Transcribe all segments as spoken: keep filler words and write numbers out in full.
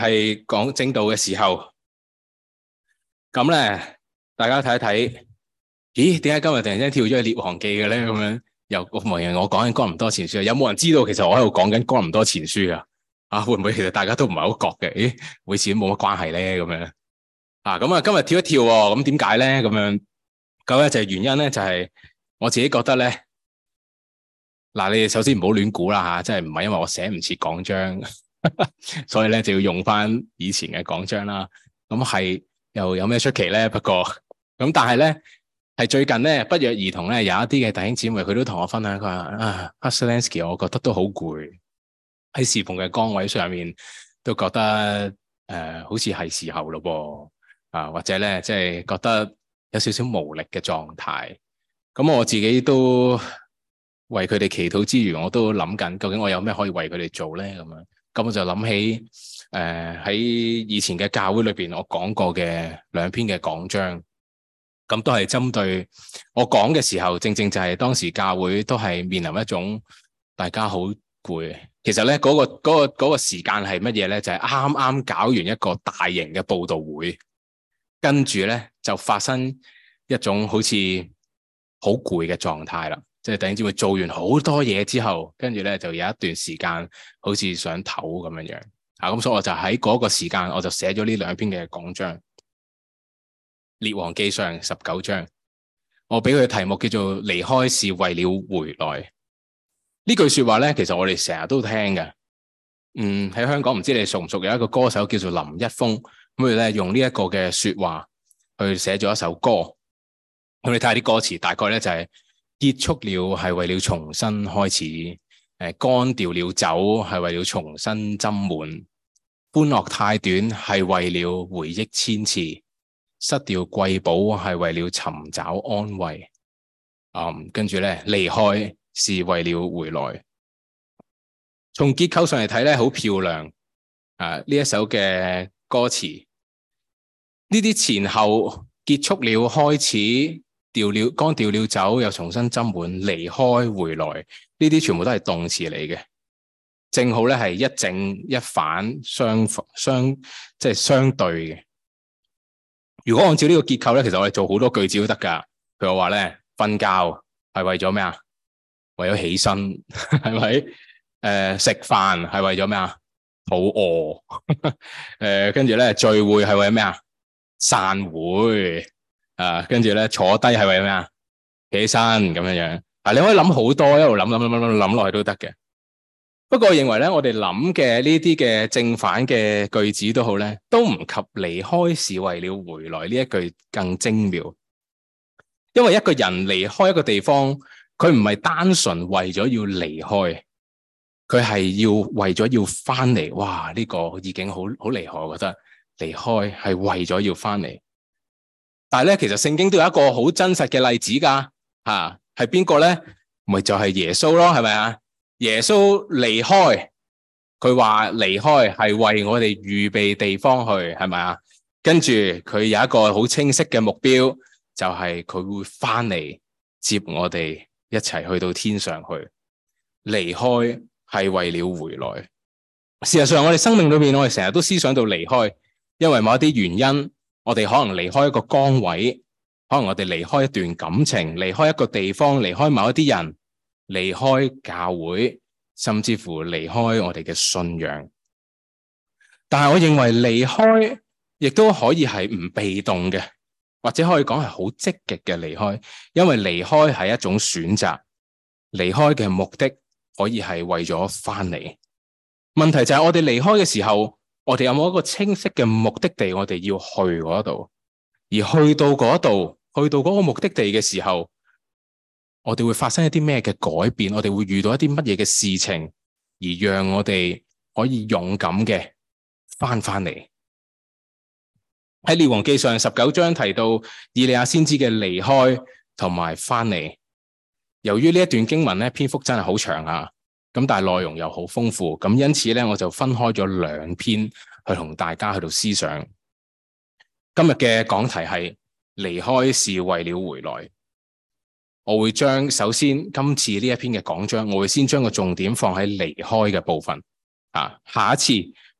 係講正道嘅時候，咁咧大家睇一睇，咦？點解今日突然間跳咗去《列王記》嘅咧？咁樣又無人我講緊《哥林多前書》，有冇人知道其實我喺度講緊《哥林多前書》啊？啊，會唔會其實大家都唔係好覺嘅？咦，每次都冇乜關係咧咁樣啊？咁啊，今日跳一跳喎，咁點解咧？咁樣咁咧就係原因咧，就係我自己覺得咧，嗱，你哋首先唔好亂估啦吓，即係唔係因為我寫唔切講章。所以咧就要用翻以前嘅講章啦，咁係又有咩出奇咧？不過咁但係咧係最近咧不約而同咧有一啲嘅弟兄姊妹佢都同我分享，佢話啊 Pastor Lansky 我覺得都好攰，喺侍奉嘅崗位上面都覺得誒、呃、好似係時候咯噃啊，或者咧即係覺得有少少無力嘅狀態。咁我自己都為佢哋祈禱之餘，我都諗緊究竟我有咩可以為佢哋做咧咁樣。咁我就諗起誒喺、呃、以前嘅教會裏邊我講過嘅兩篇嘅講章，咁都係針對我講嘅時候，正正就係當時教會都係面臨一種大家好攰。其實咧嗰、嗰個嗰、嗰個嗰、嗰個時間係乜嘢咧？就係啱啱搞完一個大型嘅佈道會，跟住咧就發生一種好似好攰嘅狀態啦。即係突然之間做完好多嘢之後，跟住咧就有一段時間好似想唞咁樣樣啊，咁所以我就喺嗰個時間我就寫咗呢兩篇嘅講章，《列王記上》十九章，我俾佢嘅題目叫做離開是為了回來。呢句說話咧，其實我哋成日都聽嘅。嗯，喺香港唔知你熟唔熟，有一個歌手叫做林一峰，咁佢咧用呢一個嘅說話去寫咗一首歌。咁你睇下啲歌詞，大概咧就係、是。結束了係為了重新開始，誒，乾掉了酒係為了重新斟滿，歡樂太短係為了回憶千次，失掉貴寶係為了尋找安慰，嗯，跟住咧離開是為了回來。從結構上嚟睇咧，好漂亮啊！呢一首嘅歌詞，呢啲前後結束了開始。掉了，剛掉了酒，又重新斟滿，離開回來，呢啲全部都係動詞嚟嘅，正好咧係一正一反相相即係相對嘅。如果按照呢個結構咧，其實我哋做好多句子都得噶。譬如話咧，瞓覺係為咗咩啊？為咗起身，係咪？誒、呃，食飯係為咗咩啊？肚餓。誒、呃，跟住咧聚會係為咗咩啊？散會。啊，跟住咧坐低係為咩啊？起起身咁樣樣。啊，你可以諗好多，一路諗諗諗諗諗落去都得嘅。不過我認為咧，我哋諗嘅呢啲嘅正反嘅句子都好咧，都唔及離開是為了回來呢一句更精妙。因為一個人離開一個地方，佢唔係單純為咗要離開，佢係要為咗要翻嚟。哇，呢個意境好好厲害，我覺得離開係為咗要翻嚟。但係咧，其實聖經都有一個好真實嘅例子噶，吓，係邊個咧？咪就係耶穌咯，係咪啊？耶穌離開，佢話離開係為我哋預備地方去，係咪啊？跟住佢有一個好清晰嘅目標，就係佢會翻嚟接我哋一齊去到天上去。離開係為了回來。事實上，我哋生命裏面，我哋成日都思想到離開，因為某一啲原因。我哋可能離開一個崗位，可能我哋離開一段感情，離開一個地方，離開某一啲人，離開教會，甚至乎離開我哋嘅信仰。但係我認為離開亦都可以係唔被動嘅，或者可以講係好積極嘅離開，因為離開係一種選擇，離開嘅目的可以係為咗翻嚟。問題就係我哋離開嘅時候，我哋有冇一個清晰嘅目的地？我哋要去嗰度，而去到嗰度，去到嗰個目的地嘅時候，我哋會發生一啲咩嘅改變？我哋會遇到一啲乜嘢嘅事情，而讓我哋可以勇敢嘅翻翻嚟。喺列王記上十九章提到以利亞先知嘅離開同埋翻嚟。由於呢一段經文咧篇幅真係好長啊。咁但係內容又好豐富，咁因此咧我就分開咗兩篇去同大家去到思想。今日嘅講題係離開是為了回來。我會將首先今次呢一篇嘅講章，我會先將個重點放喺離開嘅部分啊。下一次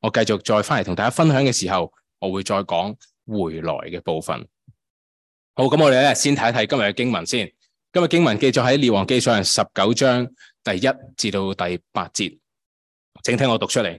我繼續再翻嚟同大家分享嘅時候，我會再講回來嘅部分。好，咁我哋咧先睇一睇今日嘅經文先。今日經文記載喺列王記上十九章第一至到第八節，請聽我讀出嚟。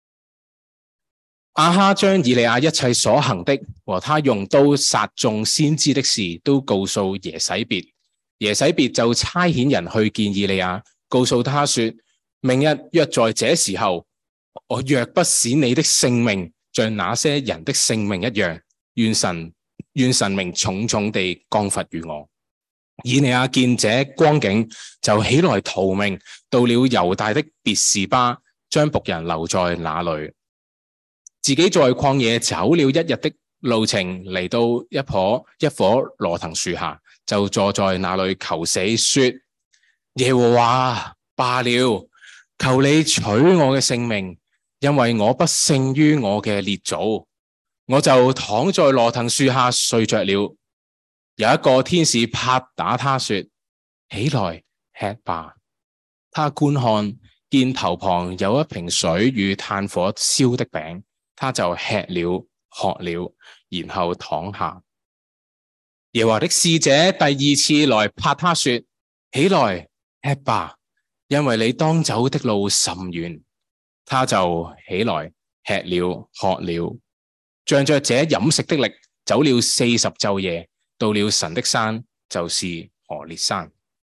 亞哈將以利亞一切所行的和他用刀殺眾先知的事都告訴耶洗別，耶洗別就差遣人去見以利亞，告訴他說：明日約在這時候，我若不使你的性命像那些人的性命一樣，願神願神明重重地降罰於我。以利亞見這光景，就起來逃命，到了猶大的別是巴，將僕人留在那裏，自己在曠野走了一日的路程，嚟到一棵一棵羅藤樹下，就坐在那裏求死，說：耶和華，罷了，求你取我嘅性命，因為我不勝於我嘅列祖。我就躺在羅藤樹下睡着了。有一個天使拍打他說：起來吃吧。他觀看，見頭旁有一瓶水與炭火燒的餅，他就吃了喝了，然後躺下。耶和華的使者第二次來拍他說：起來吃吧，因為你當走的路甚遠。他就起來吃了喝了，仗着這飲食的力，走了四十晝夜，到了神的山，就是何烈山。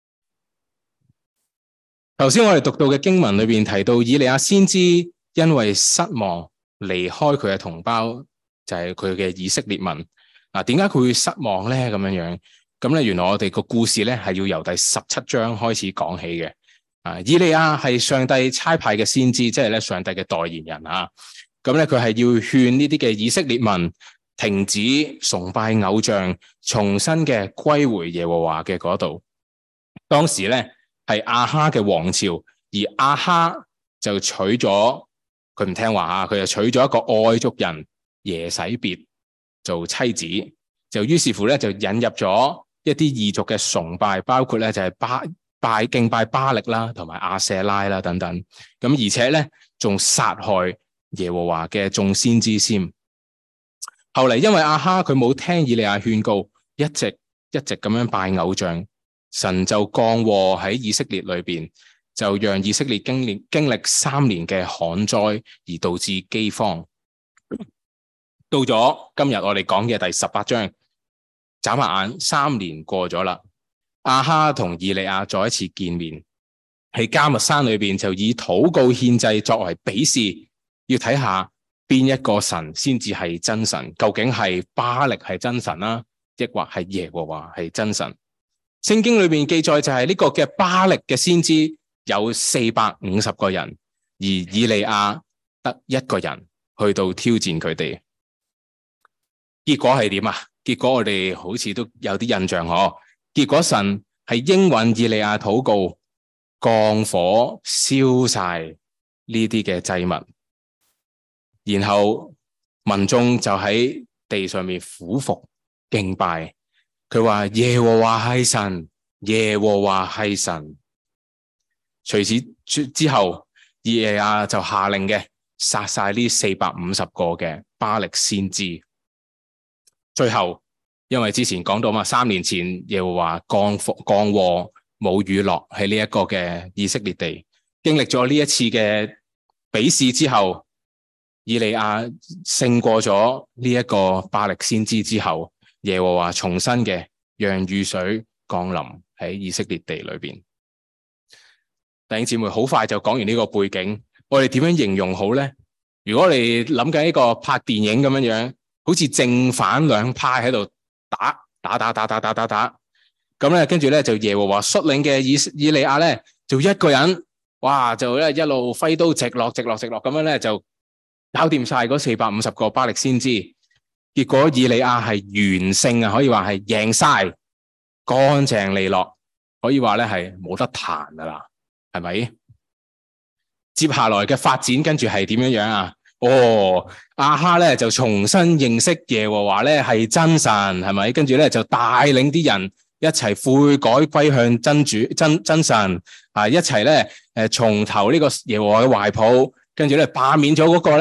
頭先我哋讀到嘅經文裏邊提到，以利亞先知因為失望離開佢嘅同胞，就係佢嘅以色列民。嗱，點解佢會失望咧？咁樣樣，咁咧，原來我哋個故事咧係要由第十七章開始講起嘅。啊，以利亞係上帝差派嘅先知，即係咧上帝嘅代言人啊。咁咧，佢係要勸呢啲嘅以色列民停止崇拜偶像，重新嘅歸回耶和華嘅嗰度。當時咧係亞哈嘅王朝，而亞哈就娶咗佢唔聽話啊，佢就娶咗一個外族人耶洗別做妻子，就於是乎咧就引入咗一啲異族嘅崇拜，包括咧就係巴拜敬拜巴力啦，同埋亞舍拉啦等等。咁而且咧仲殺害耶和華嘅眾先知先。後嚟因為亞哈佢冇聽以利亞勸告，一直一直咁樣拜偶像，神就降禍喺以色列裏邊，就讓以色列經歷經歷三年嘅旱災，而導致饑荒。到咗今日我哋講嘅第十八章，眨下眼三年過咗啦，亞哈同以利亞再一次見面，喺迦密山裏邊就以禱告獻祭作為比試，要睇下邊一個神先至係真神，究竟係巴力係真神啦，抑或係耶和華係真神？聖經裏邊記載就係呢個嘅巴力嘅先知有四百五十個人，而以利亞得一個人去到挑戰佢哋。結果係點啊？結果我哋好似都有啲印象嗬。結果神係應允以利亞禱告，降火燒晒呢啲嘅祭物，然後民眾就喺地上面俯伏敬拜。佢話耶和華係神，耶和華係神。除此之後，以利亞就下令嘅殺晒呢四百五十個嘅巴力先知。最後，因為之前講到嘛，三年前耶和華降降禍冇雨落喺呢一個嘅以色列地，經歷咗呢一次嘅比試之後，以利亞勝過咗呢一個巴力先知之後，耶和華重新嘅讓雨水降臨喺以色列地裏邊。弟兄姊妹，好快就講完呢個背景，我哋點樣形容好咧？如果你諗緊呢個拍電影咁樣樣，好似正反兩派喺度打打打打打打打打，咁咧跟住咧就耶和華率領嘅以以利亞咧就一個人，哇就咧一路揮刀直落直落直落咁樣咧就搞掂晒嗰四百五十個巴力先知。結果以利亞係完勝啊，可以話係贏晒，乾淨利落，可以話咧係冇得彈噶啦，係咪？接下來嘅發展跟住係點樣樣啊？哦，亞哈咧就重新認識耶和華咧係真神，係咪？跟住咧就帶領啲人一齊悔改歸向真主真真神啊！一齊咧誒從頭呢個耶和華嘅懷抱，跟住咧罷免咗嗰個咧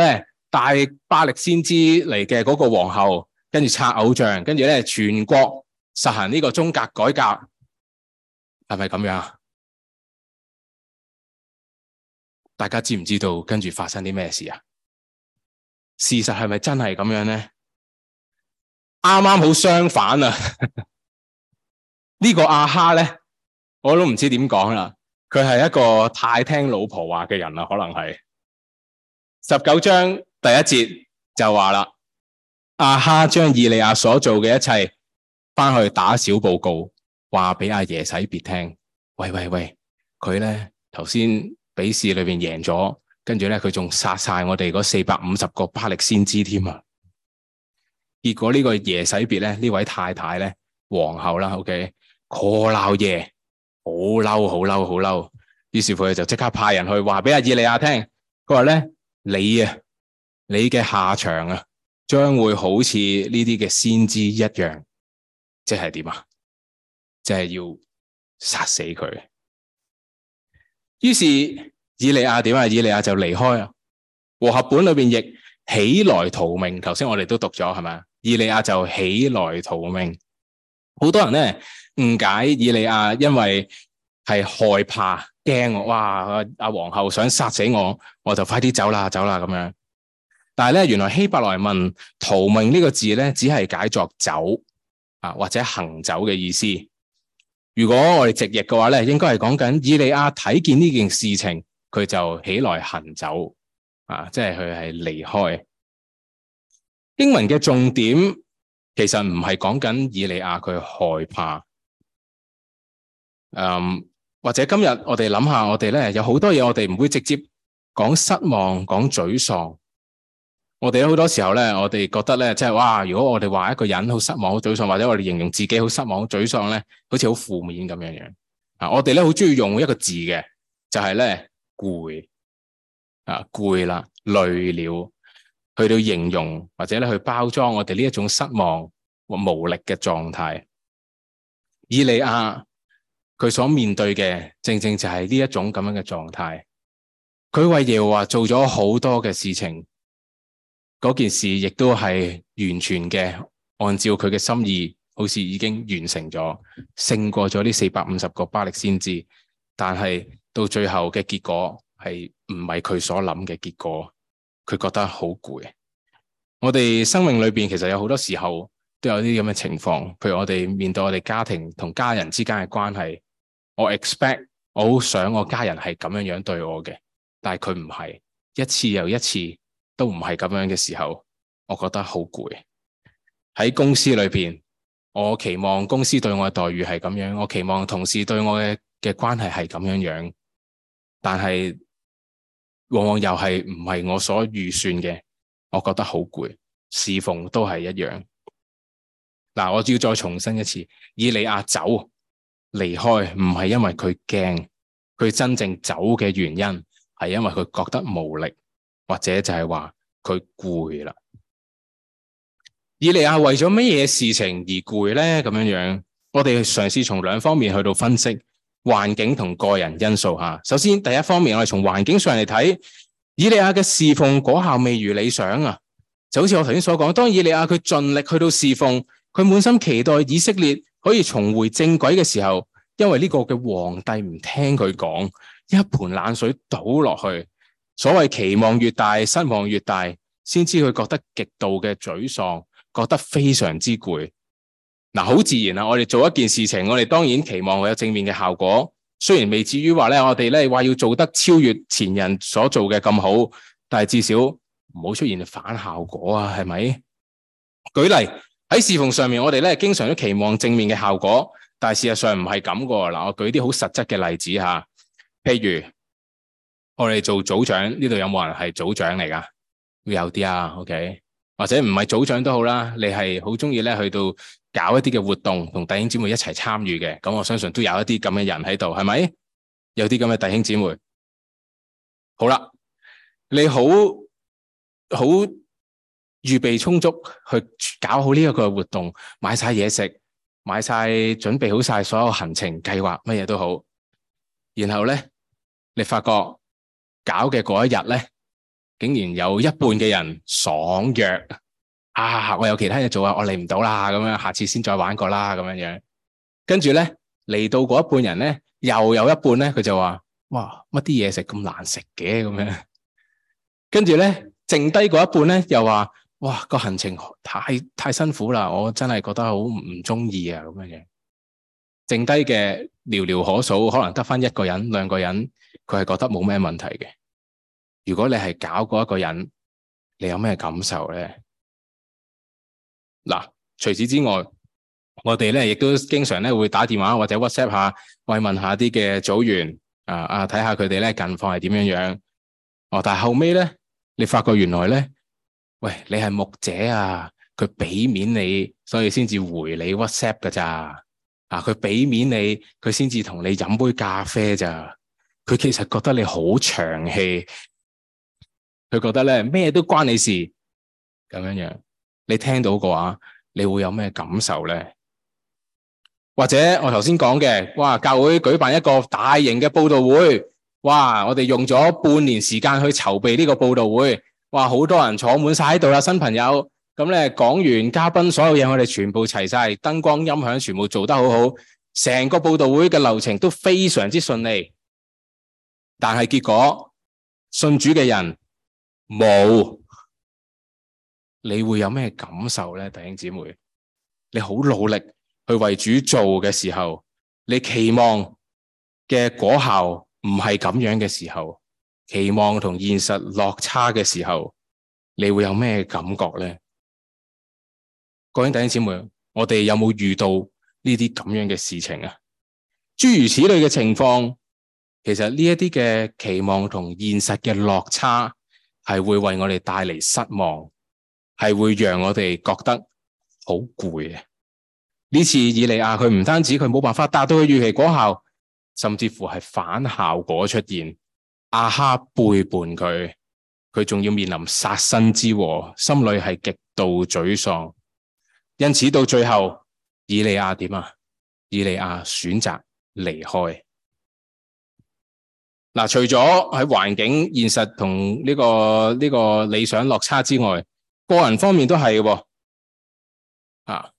大巴力先知嚟嘅嗰個皇后，跟住拆偶像，跟住咧全國實行呢個宗教改革，係咪咁樣？大家知唔知道跟住發生啲咩事啊？事實係咪真係咁樣咧？啱啱好相反啊！呢個亞哈咧，我都唔知點講啦。佢係一個太聽老婆話嘅人啦，可能係。十九章第一節就話啦，亞哈將以利亞所做嘅一切翻去打小報告，話俾阿耶洗別聽。喂喂喂，佢咧頭先比試裏邊贏咗，跟住咧佢仲殺晒我哋嗰四百五十個巴力先知添啊！結果呢個耶洗別咧，呢位太太咧，皇后啦 ，OK， call 鬧耶，好嬲，好嬲，好嬲。於是乎佢就即刻派人去話俾阿以利亞聽，佢話咧，你啊，你嘅下場啊，將會好似呢啲嘅先知一樣，即係點啊？即係要殺死佢。於是以利亞點啊？以利亞就離開啊。和合本裏邊譯起來逃命，頭先我哋都讀咗係咪？以利亞就起來逃命。好多人咧誤解以利亞，因為係害怕驚我，哇！阿皇后想殺死我，我就快啲走啦，走啦咁樣。但係咧，原來希伯來文逃命呢個字咧，只係解作走啊或者行走嘅意思。如果我哋直譯嘅話咧，應該係講緊以利亞睇見呢件事情，佢就起來行走啊，即係佢係離開。經文嘅重點其實唔係講緊以利亞佢害怕，嗯，或者今日我哋諗下，我哋咧有好多嘢，我哋唔會直接講失望、講沮喪。我哋好多時候咧，我哋覺得咧，即係哇，如果我哋話一個人好失望、好沮喪，或者我哋形容自己好失望、好沮喪咧，好似好負面咁樣樣啊。我哋咧好中意用一個字嘅，就係咧攰啊，攰啦、累了。去到形容或者咧去包裝我哋呢一種失望或無力嘅狀態。以利亞佢所面對嘅正正就係呢一種咁樣嘅狀態。佢為耶和華做咗好多嘅事情，嗰件事亦都係完全嘅按照佢嘅心意，好似已經完成咗，勝過咗呢四百五十個巴力先知。但係到最後嘅結果係唔係佢所諗嘅結果。佢覺得好攰。我哋生命裏邊其實有好多時候都有啲咁嘅情況，譬如我哋面對我哋家庭同家人之間嘅關係，我 expect 我好想我家人係咁樣樣對我嘅，但係佢唔係，一次又一次都唔係咁樣嘅時候，我覺得好攰。喺公司裏邊，我期望公司對我嘅待遇係咁樣，我期望同事對我嘅嘅關係係咁樣樣，但係往往又係唔係我所預算嘅，我覺得好攰。侍奉都係一樣。嗱，我要再重申一次，以利亞走離開唔係因為佢驚，佢真正走嘅原因係因為佢覺得無力，或者就係話佢攰啦。以利亞為咗乜嘢事情而攰咧？咁樣樣，我哋嘗試從兩方面去到分析。環境同個人因素吓，首先第一方面，我哋從環境上嚟睇，以利亞嘅侍奉果效未如理想啊，就好似我頭先所講，當以利亞佢盡力去到侍奉，佢滿心期待以色列可以重回正軌嘅時候，因為呢個嘅皇帝唔聽佢講，一盆冷水倒落去，所謂期望越大，失望越大，先知佢覺得極度嘅沮喪，覺得非常之攰。嗱，好自然啊！我哋做一件事情，我哋當然期望會有正面嘅效果。雖然未至於話咧，我哋咧話要做得超越前人所做嘅咁好，但係至少唔好出現反效果啊，係咪？舉例喺侍奉上面，我哋咧經常都期望正面嘅效果，但係事實上唔係咁噶。嗱，我舉啲好實質嘅例子吓，譬如我哋做組長，呢度有冇人係組長嚟噶？會有啲啊 ，OK， 或者唔係組長都好啦，你係好中意咧去到搞一啲嘅活動，同弟兄姊妹一齊參與嘅，咁我相信都有一啲咁嘅人喺度，係咪？有啲咁嘅弟兄姊妹。好啦，你好好預備充足去搞好呢一個活動，買晒嘢食，買晒準備好晒所有行程計劃，乜嘢都好。然後咧，你發覺搞嘅嗰一日咧， 竟然有一半嘅人爽約啊！我有其他嘢做啊，我嚟唔到啦，咁樣下次先再玩過啦，咁樣樣。跟住咧嚟到嗰一半人咧，又有一半咧，佢就話：哇，乜啲嘢食咁難食嘅咁樣。跟住咧，剩低嗰一半咧，又話：哇，個行程太太辛苦啦，我真係覺得好唔中意啊，咁樣樣。剩低嘅寥寥可數，可能得翻一個人、兩個人，佢係覺得冇咩問題嘅。如果你係搞嗰一個人，你有咩感受咧？嗱，除此之外，我哋咧亦都經常咧會打電話或者 WhatsApp 下，慰問下啲嘅組員啊啊，睇下佢哋咧近況係點樣樣。哦，但係後尾咧，你發覺原來咧，喂，你係牧者啊，佢俾面你，所以先至回你 WhatsApp 噶咋。啊！佢俾面你，佢先至同你飲杯咖啡咋？佢其實覺得你好長氣，佢覺得咧咩都關你事咁樣樣。你聽到嘅話，你會有咩感受咧？或者我頭先講嘅，哇！教會舉辦一個大型嘅佈道會，哇！我哋用咗半年時間去籌備呢個佈道會，哇！好多人坐滿晒喺度啦，新朋友。咁咧講完嘉賓所有嘢，我哋全部齊晒，燈光音響全部做得好好，成個佈道會嘅流程都非常之順利。但係結果信主嘅人冇，你會有咩感受咧？弟兄姊妹，你好努力去為主做嘅時候，你期望嘅果效唔係咁樣嘅時候，期望同現實落差嘅時候，你會有咩感覺咧？各位弟兄姊妹，我哋有冇遇到呢啲咁樣嘅事情啊？諸如此類嘅情況，其實呢一啲嘅期望同現實嘅落差，係會為我哋帶嚟失望，係會讓我哋覺得好攰嘅。呢次以利亞佢唔單止佢冇辦法達到佢預期果效，甚至乎係反效果出現。亞哈背叛佢，佢仲要面臨殺身之禍，心裏係極度沮喪。因此到最後，以利亞點啊？以利亞選擇離開。嗱，除咗喺環境、現實同呢個呢個理想落差之外，個人方面都係嘅。啊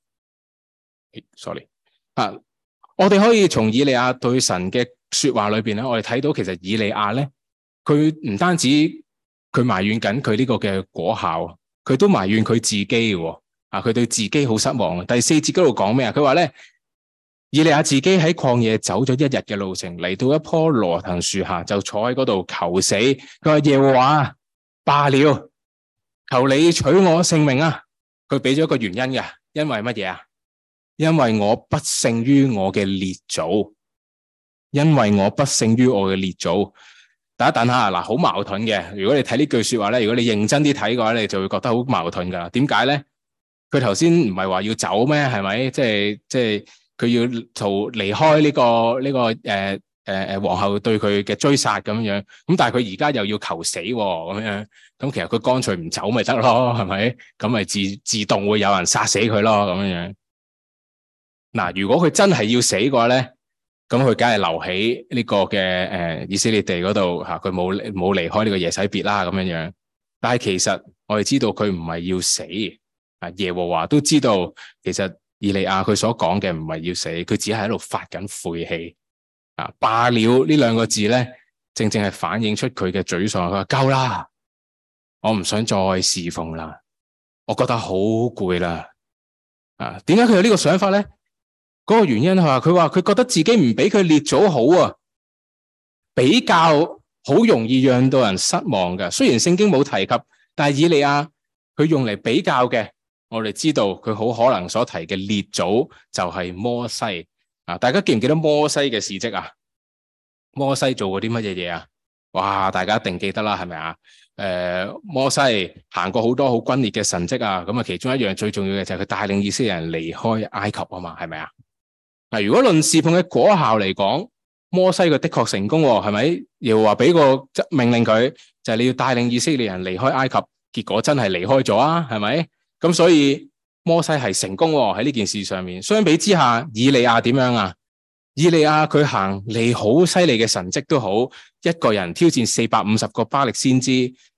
，sorry，啊，我哋可以從以利亞對神嘅說話裏邊咧，我哋睇到其實以利亞咧，佢唔單止佢埋怨緊佢呢個嘅果效，佢都埋怨佢自己嘅。啊！佢對自己好失望。第四節嗰度講咩啊？佢話咧，以利亞自己喺曠野走咗一日嘅路程，嚟到一棵羅藤樹下，就坐喺嗰度求死。佢話耶和華罷了，求你取我性命啊！佢俾咗一個原因嘅，因為乜嘢啊？因為我不勝於我嘅列祖，因為我不勝於我嘅列祖。等一等下嗱，好矛盾嘅。如果你睇呢句說話咧，如果你認真啲睇嘅話，你就會覺得好矛盾噶。點解咧？佢頭先唔係話要走咩？係咪？即係即係佢要逃離開呢個呢個誒誒誒皇后對佢嘅追殺咁樣。咁但係佢而家又要求死咁樣。咁其實佢乾脆唔走咪得咯？係咪？咁咪自自動會有人殺死佢咯？咁樣樣。嗱，如果佢真係要死嘅話咧，咁佢梗係留喺呢個嘅誒以色列地嗰度吓，佢冇冇離開呢個耶洗別啦咁樣樣。但係其實我哋知道佢唔係要死。啊！耶和華都知道，其實以利亞佢所講嘅唔係要死，佢只係喺度發緊晦氣。啊！罷了呢兩個字咧，正正係反映出佢嘅沮喪。佢話夠啦，我唔想再侍奉啦，我覺得好攰啦。啊！點解佢有呢個想法咧？嗰個原因係話佢話佢覺得自己唔比佢列祖好啊，比較好容易讓到人失望嘅。雖然聖經冇提及，但係以利亞佢用嚟比較嘅。我哋知道佢好可能所提嘅列祖就係摩西啊！大家記唔記得摩西嘅事蹟啊？摩西做過啲乜嘢嘢啊？哇！大家一定記得啦，係咪啊？誒、呃，摩西行過好多好轟烈嘅神蹟啊！咁啊，其中一樣最重要嘅就係佢帶領以色列人離開埃及啊嘛，係咪啊？嗱，如果論侍奉嘅果效嚟講，摩西佢的確成功，係咪？又話俾個命令佢，就係、是、你要帶領以色列人離開埃及，結果真係離開咗啊？係咪？咁所以摩西係成功喺呢件事上面。相比之下，以利亞點樣啊？以利亞佢行嚟好犀利嘅神蹟都好，一個人挑戰四百五十個巴力先知，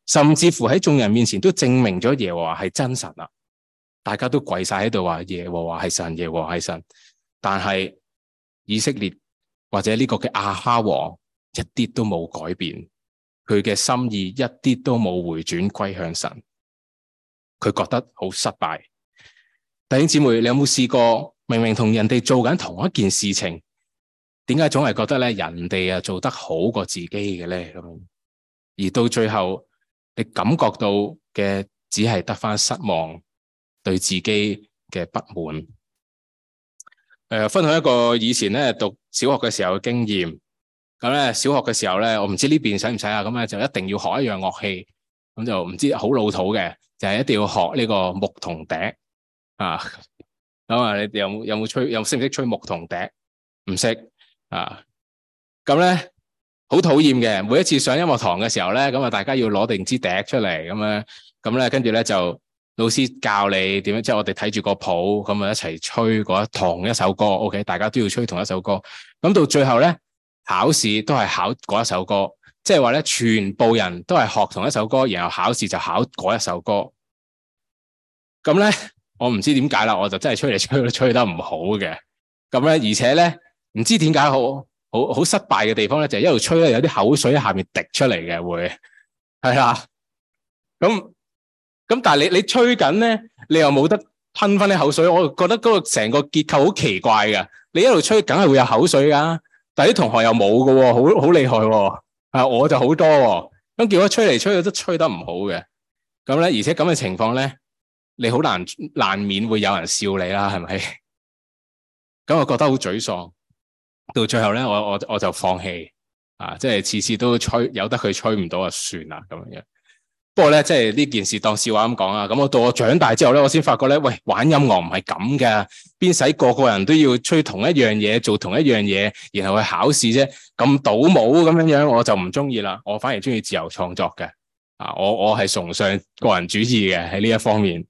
甚至乎喺眾人面前都證明咗耶和華係真神啦。大家都跪晒喺度話耶和華係神，耶和華係神。但係以色列或者呢個嘅亞哈王一啲都冇改變，佢嘅心意一啲都冇回轉歸向神，佢覺得好失敗。弟兄姊妹，你有冇試過明明同人哋做緊同一件事情，點解總係覺得咧人哋啊做得好過自己嘅咧？咁而到最後你感覺到嘅只係得返失望，對自己嘅不滿。誒、呃，分享一個以前咧讀小學嘅時候嘅經驗。咁咧小學嘅時候咧，我唔知呢邊使唔使啊？咁咧就一定要學一樣樂器，咁就唔知好老土嘅，就係、是、一定要學呢個牧童笛啊。咁啊，你哋有冇有冇吹？有識唔識吹牧童笛？唔識啊。咁咧好討厭嘅，每一次上音樂堂嘅時候咧，咁啊大家要攞定支笛出嚟，咁樣咁咧跟住咧就老師教你點樣，即係我哋睇住個譜，咁啊一齊吹嗰同一首歌。OK， 大家都要吹同一首歌。咁到最後咧，考試都係考嗰一首歌，即係話咧全部人都係學同一首歌，然後考試就考嗰一首歌。咁咧我唔知點解啦，我就真係吹嚟吹去都吹得唔好嘅。咁咧而且咧唔知點解好好好失敗嘅地方咧，就係一路吹咧有啲口水喺下面滴出嚟嘅，會係啦。咁咁但係你你吹緊咧，你又冇得噴翻啲口水，我覺得嗰個成個結構好奇怪嘅。你一路吹，梗係會有口水噶，但係啲同學又冇嘅，好好厲害喎。啊，我就好多喎。咁結果吹嚟吹去都吹得唔好嘅。咁咧，而且咁嘅情況咧，你好難難免會有人笑你啦，係咪？咁我覺得好沮喪。到最後咧，我我我就放棄啊，即係次次都吹，由得佢吹唔到就算啦咁樣。不過咧，即係呢件事當笑話咁講啊。咁我到我長大之後咧，我先發覺咧，喂，玩音樂唔係咁嘅，邊使個個人都要吹同一樣嘢，做同一樣嘢，然後去考試啫？咁倒模咁樣樣，我就唔中意啦。我反而中意自由創作嘅。啊，我我係崇尚個人主義嘅喺呢一方面。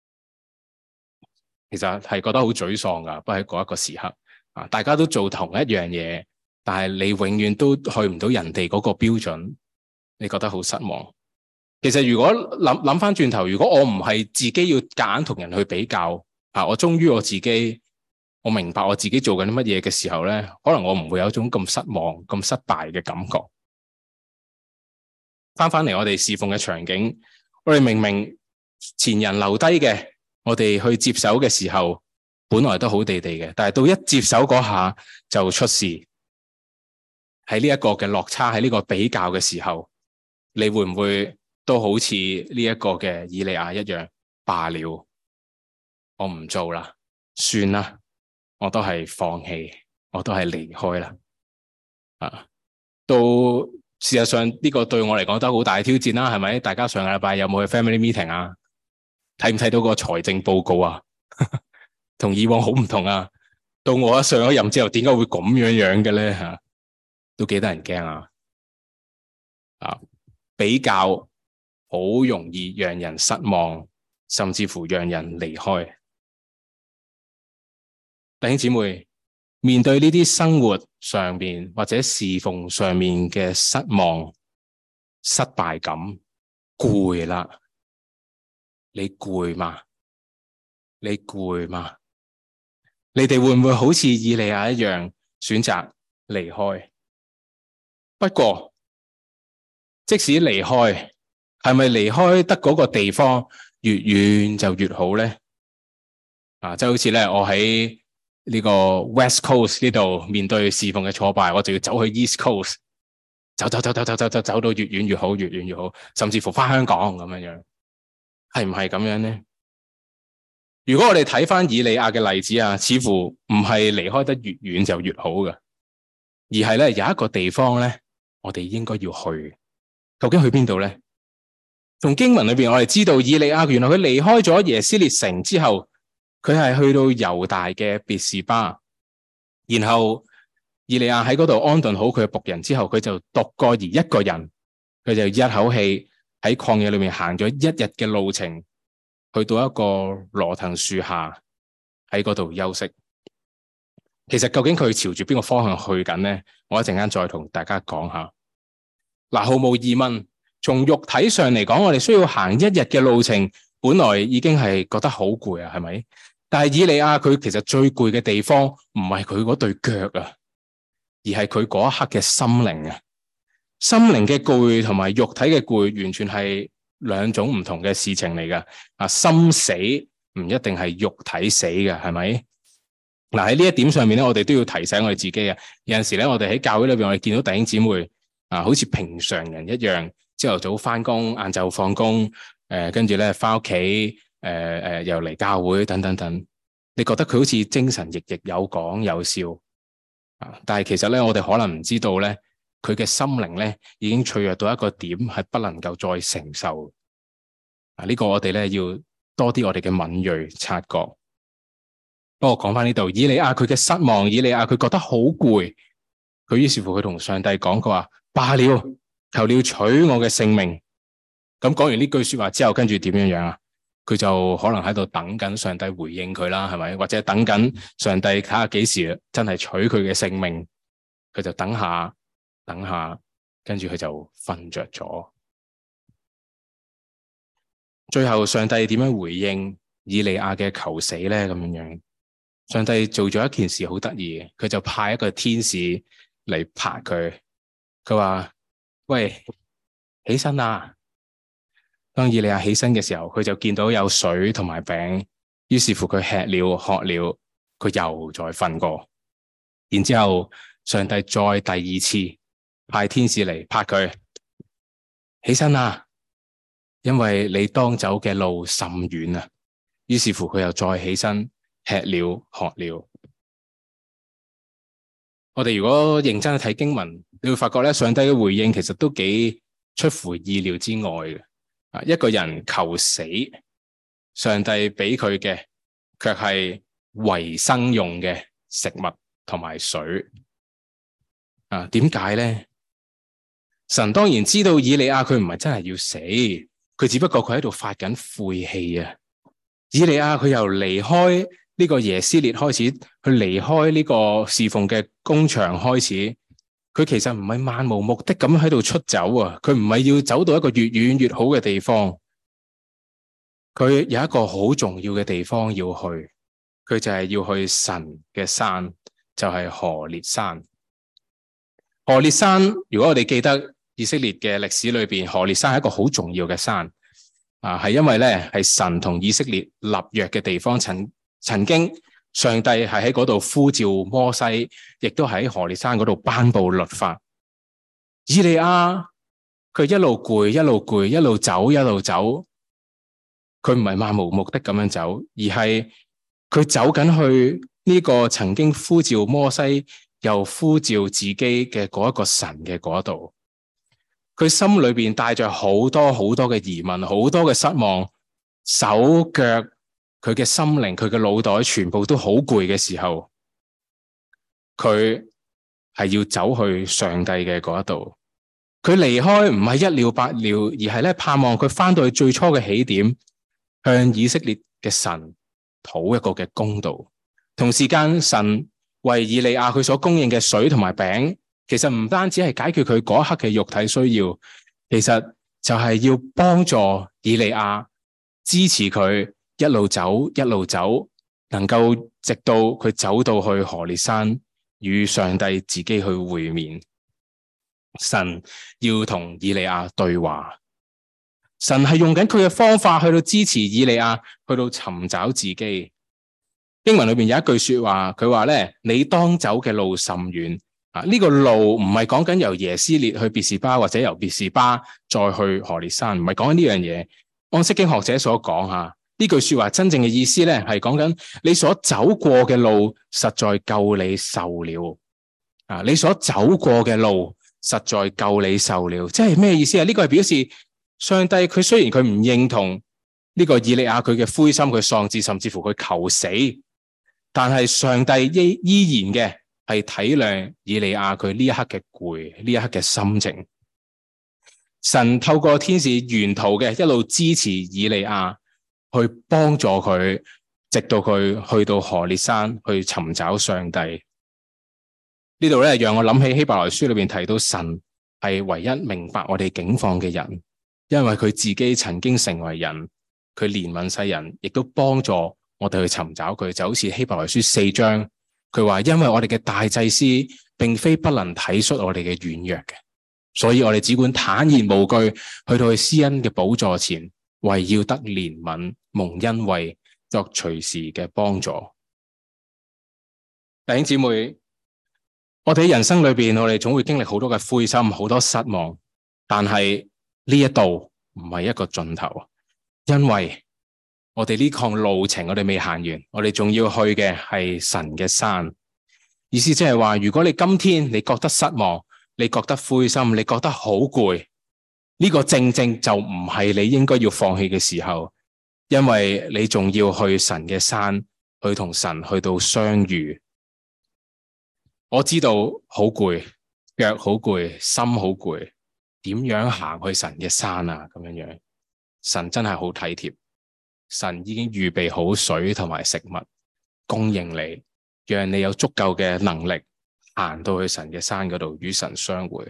其實係覺得好沮喪噶，不過喺嗰一個時刻啊，大家都做同一樣嘢，但係你永遠都去唔到人哋嗰個標準，你覺得好失望。其實如果諗諗翻轉頭，如果我唔係自己要夾硬同人去比較啊，我忠於我自己，我明白我自己做緊啲乜嘢嘅時候咧，可能我唔會有一種咁失望、咁失敗嘅感覺。翻翻嚟我哋侍奉嘅場景，我哋明明前人留低嘅，我哋去接手嘅時候，本來都好地地嘅，但係到一接手嗰下就出事。喺呢一個嘅落差，喺呢個比較嘅時候，你會唔會都好似呢一個嘅以利亞一樣罷了？我唔做啦，算啦，我都係放棄，我都係離開啦。啊，到事實上呢個對我嚟講都好大嘅挑戰啦，係咪？大家上個禮拜有冇去 family meeting 啊？睇唔睇到個財政報告啊？同以往好唔同啊！到我一上咗任之後，點解會咁樣樣嘅咧？吓，都幾得人驚啊！啊，比較好容易讓人失望，甚至乎讓人離開。弟兄姊妹，面對呢啲生活上面或者侍奉上面嘅失望、失敗感、攰啦，你攰嘛？你攰嘛？你哋會唔會好似以利亞一樣選擇離開？不過，即使離開，係咪離開得嗰個地方越遠就越好咧？啊，即係好似咧，我喺呢個 West Coast 呢度面對侍奉嘅挫敗，我就要走去 East Coast， 走走走走走走走走到越遠越好，越遠越好，甚至乎翻香港咁樣樣，係唔係咁樣咧？如果我哋睇翻以利亞嘅例子啊，似乎唔係離開得越遠就越好嘅，而係咧有一個地方咧，我哋應該要去。究竟去邊度咧？從經文裏邊我哋知道，以利亞原來佢離開咗耶斯列城之後，佢係去到猶大嘅別是巴，然後以利亞喺嗰度安頓好佢嘅僕人之後，佢就獨個而一個人，佢就一口氣喺曠野裏面行咗一日嘅路程，去到一個羅藤樹下喺嗰度休息。其實究竟佢朝住邊個方向去緊呢？我一陣間再同大家講下。嗱，毫無疑問， 從肉體上嚟講，我哋需要行一日嘅路程，本來已經係覺得好攰啊，係咪？但係以利亞佢其實最攰嘅地方唔係佢嗰對腳啊，而係佢嗰一刻嘅心靈啊。心靈嘅攰同埋肉體嘅攰完全係兩種唔同嘅事情嚟噶。啊，心死唔一定係肉體死嘅，係咪？嗱，喺呢一點上面咧，我哋都要提醒我哋自己啊。有陣時咧，我哋喺教會裏邊，我哋見到弟兄姊妹啊，好似平常人一樣，朝頭早翻工，晏晝放工，誒，跟住咧翻屋企，誒誒，又嚟教會等等等。你覺得佢好似精神奕奕，有講有笑啊？但係其實咧，我哋可能唔知道咧。佢嘅心靈咧，已經脆弱到一個點，係不能夠再承受。啊，呢個我哋咧要多啲我哋嘅敏銳察覺。不過講翻呢度，以利亞佢嘅失望，以利亞佢覺得好攰，佢於是乎佢同上帝講，佢話罷了，求你取我嘅性命。咁講完呢句說話之後，跟住點樣樣啊？佢就可能喺度等緊上帝回應佢啦，係咪？或者等緊上帝睇下幾時真係取佢嘅性命，佢就等下。等下，跟住佢就瞓着咗。最後上帝點樣回應以利亞嘅求死咧？咁樣樣，上帝做咗一件事好得意嘅，佢就派一個天使嚟拍佢。佢話：喂，起身啦！當以利亞起身嘅時候，佢就見到有水同埋餅，於是乎佢吃了喝了，佢又再瞓過。然之後，上帝再第二次。派天使嚟拍佢起身啦，因為你當走嘅路甚遠啊。於是乎佢又再起身吃了喝了。我哋如果認真去睇經文，你會發覺咧，上帝嘅回應其實都幾出乎意料之外嘅。啊，一個人求死，上帝俾佢嘅卻係維生用嘅食物同埋水。啊，點解咧？神當然知道以利亞佢唔係真係要死，佢只不過佢喺度發緊晦氣啊！以利亞佢由離開呢個耶斯列開始，去離開呢個侍奉嘅工場開始，佢其實唔係漫無目的咁喺度出走啊！佢唔係要走到一個越遠越好嘅地方，佢有一個好重要嘅地方要去，佢就係要去神嘅山，就係何烈山。何烈山，如果我哋記得以色列嘅歷史裏邊，何烈山係一個好重要嘅山啊，係因為咧係神同以色列立約嘅地方。曾曾經上帝係喺嗰度呼召摩西，亦都喺何烈山嗰度頒布律法。以利亞佢一路攰，一路攰，一路走，一路走，佢唔係漫無目的咁樣走，而係佢走緊去呢個曾經呼召摩西又呼召自己嘅嗰一個神嘅嗰度。佢心裏邊帶着好多好多嘅疑問，好多嘅失望，手腳佢嘅心靈，佢嘅腦袋全部都好攰嘅時候，佢係要走去上帝嘅嗰一度。佢離開唔係一了百了，而係咧盼望佢翻到去最初嘅起點，向以色列嘅神討一個嘅公道。同時間，神為以利亞佢所供應嘅水同埋餅，其實唔單止係解決佢嗰一刻嘅肉體需要，其實就係要幫助以利亞，支持佢一路走一路走，能夠直到佢走到去何烈山與上帝自己去會面。神要同以利亞對話，神係用緊佢嘅方法去到支持以利亞，去到尋找自己。經文裏邊有一句說話，佢話咧：你當走嘅路甚遠。啊！呢個路唔係講緊由耶斯列去別是巴，或者由別是巴再去何烈山，唔係講緊呢樣嘢。按釋經學者所講吓，呢句說話真正嘅意思咧，係講緊你所走過嘅路實在夠你受了。啊！你所走過嘅路實在夠你受了，即係咩意思啊？呢個係表示上帝佢雖然佢唔認同呢個以利亞佢嘅灰心、佢喪志，甚至乎佢求死，但係上帝依依然嘅。係體諒以利亞佢呢一刻嘅攰，呢一刻嘅心情。神透過天使沿途嘅一路支持以利亞，去幫助佢，直到佢去到何烈山去尋找上帝。呢度咧，讓我諗起希伯來書裏邊提到神係唯一明白我哋境況嘅人。 因為佢自己曾經成為人，佢憐憫世人，亦都幫助我哋去尋找佢。就好似希伯來書四章，佢話因為我哋嘅大祭司並非不能體恤我哋嘅軟弱嘅，所以我哋只管坦然無懼去到去施恩嘅寶座前，為要得憐憫蒙恩惠，作隨時嘅幫助。弟兄姊妹，我哋喺人生裏邊，我哋總會經歷好多嘅灰心，好多失望，但係呢一度唔係一個盡頭，因為我哋呢趟路程我哋未行完，我哋仲要去嘅係神嘅山。意思即係話，如果你今天你覺得失望，你覺得灰心，你覺得好攰，呢個正正就唔係你應該要放棄嘅時候，因為你仲要去神嘅山，去同神去到相遇。我知道好攰，腳好攰，心好攰，點樣行去神嘅山啊？咁樣樣，神真係好體貼，神已經預備好水同埋食物供應你，讓你有足夠嘅能力行到去神嘅山嗰度與神相會。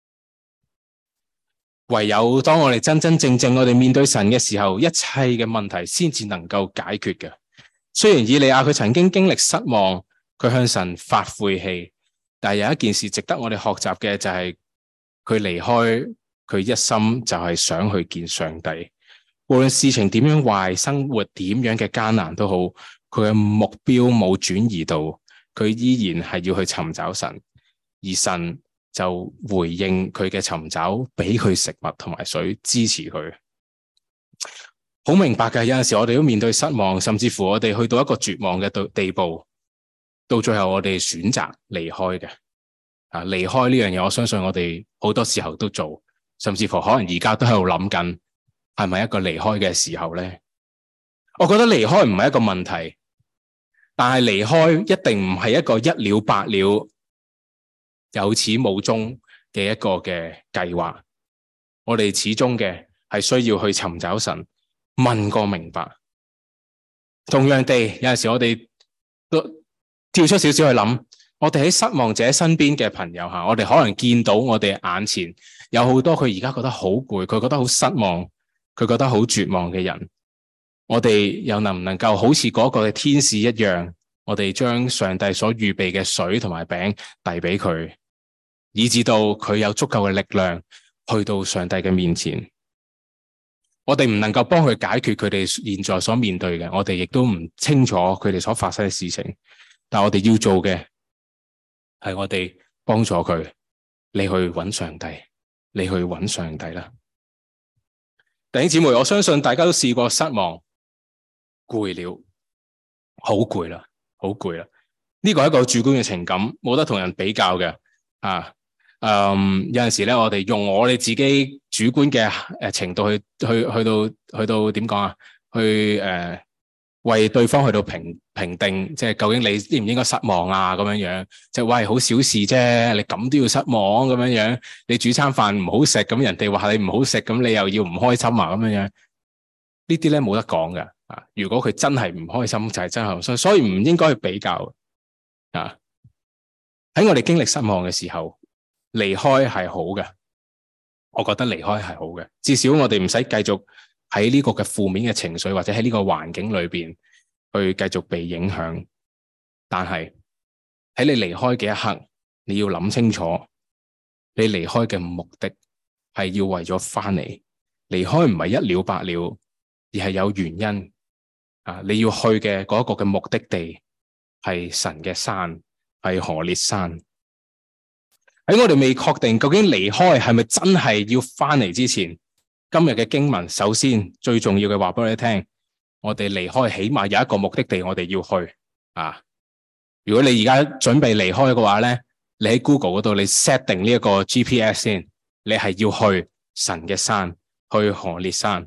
唯有當我哋真真正正我哋面對神嘅時候，一切嘅問題先至能夠解決嘅。雖然以利亞佢曾經經歷失望，佢向神發晦氣，但係有一件事值得我哋學習嘅，就係佢離開，佢一心就係想去見上帝。無論事情點樣壞，生活點樣嘅艱難都好，佢嘅目標冇轉移到，佢依然係要去尋找神，而神就回應佢嘅尋找，俾佢食物同埋水，支持佢。好明白嘅，有陣時我哋都面對失望，甚至乎我哋去到一個絕望嘅地步，到最後我哋選擇離開嘅。啊，離開呢樣嘢，我相信我哋好多時候都做，甚至乎可能而家都喺度諗緊，係咪一個離開嘅時候咧？我覺得離開唔係一個問題，但係離開一定唔係一個一了百了，有始冇終嘅一個嘅計劃。我哋始終嘅係需要去尋找神，問個明白。同樣地，有陣時我哋都跳出少少去諗，我哋喺失望者身邊嘅朋友吓，我哋可能見到我哋眼前有好多佢而家覺得好攰，佢覺得好失望，佢覺得好絕望嘅人，我哋又能唔能夠好似嗰個嘅天使一樣，我哋將上帝所預備嘅水同埋餅遞俾佢，以至到佢有足夠嘅力量去到上帝嘅面前。我哋唔能夠幫佢解決佢哋現在所面對嘅，我哋亦都唔清楚佢哋所發生嘅事情，但我哋要做嘅係我哋幫助佢，你去揾上帝，你去揾上帝啦。弟兄姊妹，我相信大家都試過失望、攰了，好攰啦，好攰啦。呢個係一個主觀嘅情感，冇得同人比較嘅啊。嗯，有陣時咧，我哋用我哋自己主觀嘅誒程度去去去到去到點講啊？去誒、呃、為對方去到評評定，即係究竟你應唔應該失望啊？咁樣樣，即係喂，好小事啫，你咁都要失望咁樣樣？你煮餐飯唔好食，咁人哋話你唔好食，咁你又要唔開心啊？咁樣樣，呢啲咧冇得講㗎啊！如果佢真係唔開心，就係真係，所以所以唔應該去比較啊！喺我哋經歷失望嘅時候，離開係好嘅，我覺得離開係好嘅，至少我哋唔使繼續喺呢個嘅負面嘅情緒，或者喺呢個環境裏邊去繼續被影響。但係喺你離開嘅一刻，你要諗清楚，你離開嘅目的係要為咗翻嚟。離開唔係一了百了，而係有原因啊！你要去嘅嗰一個嘅目的地係神嘅山，係何烈山。喺我哋未確定究竟離開係咪真係要翻嚟之前，今日嘅經文首先最重要嘅話俾你聽，我哋離開起碼有一個目的地我哋要去啊！如果你而家準備離開嘅話咧，你喺 Google 嗰度你 set 定呢一個 G P S 先，你係要去神嘅山，去何烈山。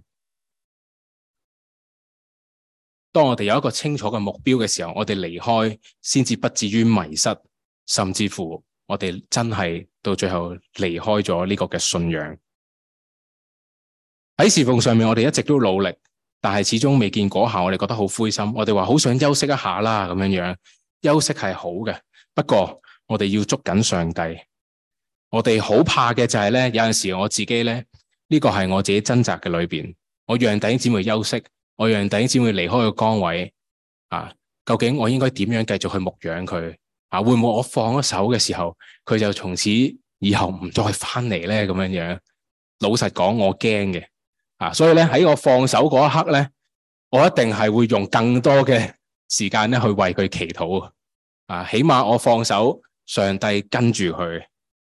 當我哋有一個清楚嘅目標嘅時候，我哋離開先至不至於迷失，甚至乎我哋真係到最後離開咗呢個嘅信仰。喺侍奉上面，我哋一直都努力，但係始終未見果效，我哋覺得好灰心。我哋話好想休息一下啦，咁樣樣休息係好嘅，不過我哋要捉緊上帝。我哋好怕嘅就係咧，有陣時我自己咧呢個係我自己掙扎嘅裏邊，我讓弟兄姊妹休息，我讓弟兄姊妹離開個崗位啊，究竟我應該點樣繼續去牧養佢啊？會唔會我放咗手嘅時候，佢就從此以後唔再翻嚟咧？咁樣樣，老實講，我驚嘅啊，所以咧喺我放手嗰一刻咧，我一定係會用更多嘅時間咧去為佢祈禱啊，起碼我放手，上帝跟住佢。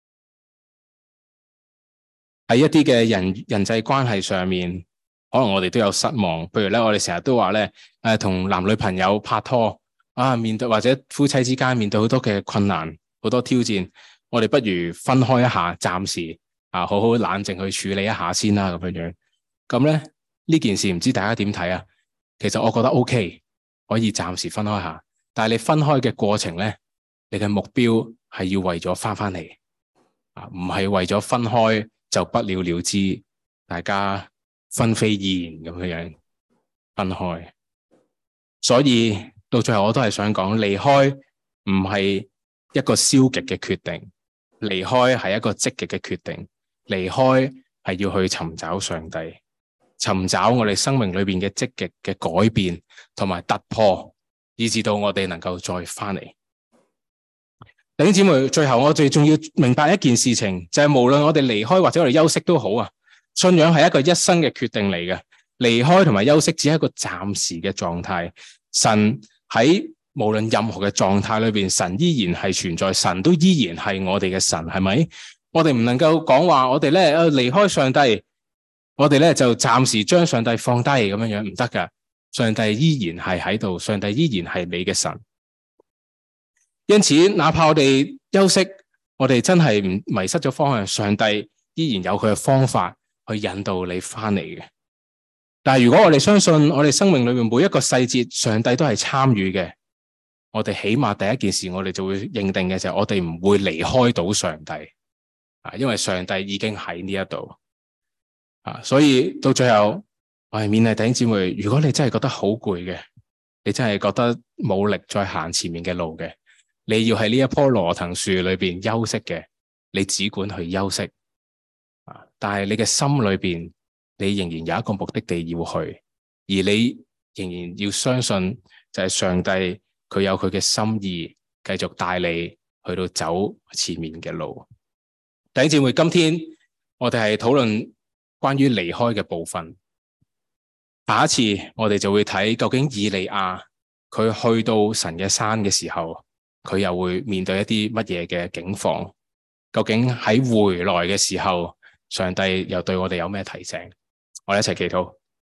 喺一啲嘅人人際關係上面，可能我哋都有失望。譬如咧，我哋成日都話咧，誒，同男女朋友拍拖啊，面對或者夫妻之間面對好多嘅困難、好多挑戰，我哋不如分開一下，暫時啊，好好冷靜去處理一下先啦，咁樣樣。咁咧呢件事唔知大家點睇啊？其實我覺得 OK， 可以暫時分開下，但係你分開嘅過程咧，你嘅目標係要為咗翻翻嚟啊，唔係為咗分開就不了了之，大家分飛燕咁樣樣分開。所以到最後我都係想講，離開唔係一個消極嘅決定，離開係一個積極嘅決定。離開係要去尋找上帝，尋找我哋生命裏邊嘅積極嘅改變同埋突破，以至到我哋能夠再翻嚟。弟兄姊妹，最後我哋仲要明白一件事情，就係無論我哋離開或者我哋休息都好啊，信仰係一個一生嘅決定嚟嘅。離開同埋休息只係一個暫時嘅狀態。神喺無論任何嘅狀態裏邊，神依然係存在，神都依然係我哋嘅神，係咪？我哋唔能夠講話我哋咧誒離開上帝，我哋咧就暫時將上帝放低咁樣樣，唔得噶。上帝依然係喺度，上帝依然係你嘅神。因此，哪怕我哋休息，我哋真係唔迷失咗方向，上帝依然有佢嘅方法去引導你翻嚟嘅。但係如果我哋相信我哋生命裏面每一個細節，上帝都係參與嘅，我哋起碼第一件事，我哋就會認定嘅就係我哋唔會離開到上帝啊，因為上帝已經喺呢一度啊。所以到最後，我係勉勵弟兄姊妹，如果你真係覺得好攰嘅，你真係覺得冇力再行前面嘅路嘅，你要喺呢一棵羅藤樹裏邊休息嘅，你只管去休息啊！但係你嘅心裏邊，你仍然有一個目的地要去，而你仍然要相信，就係上帝佢有佢嘅心意，繼續帶你去到走前面嘅路。弟兄姊妹，今天我哋係討論關於離開嘅部分，下一次我哋就會睇究竟以利亞佢去到神嘅山嘅時候，佢又會面對一啲乜嘢嘅境況？究竟喺回來嘅時候，上帝又對我哋有咩提醒？我哋一齊祈禱。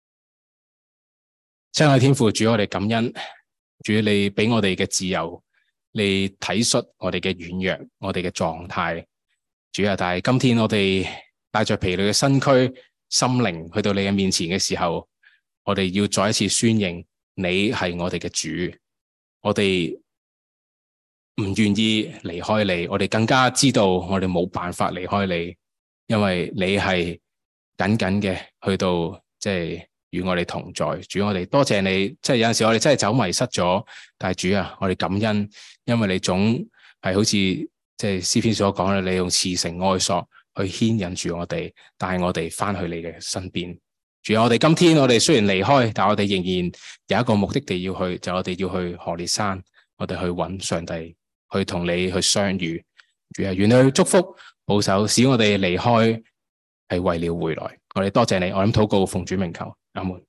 親愛的天父，主，我哋感恩，主你俾我哋嘅自由，你體恤我哋嘅軟弱，我哋嘅狀態。主啊，但係今天我哋帶着疲累嘅身軀、心靈去到你嘅面前嘅時候，我哋要再一次宣認你係我哋嘅主，我哋唔願意離開你，我哋更加知道我哋冇辦法離開你，因為你係緊緊嘅去到即係與我哋同在。主，我哋多謝你，即係有陣時我哋真係走迷失咗，但係主啊，我哋感恩，因為你總係好似即係詩篇所講嘅，你用慈繩愛索去牽引住我哋，帶我哋翻去你嘅身邊。主啊，我哋今天我哋雖然離開，但我哋仍然有一個目的地要去，就我哋要去何烈山，我哋去揾上帝，去同你去相遇。主啊，願你去祝福保守，使我哋離開係為了回來。我哋多謝你，我諗禱告奉主名求，阿門。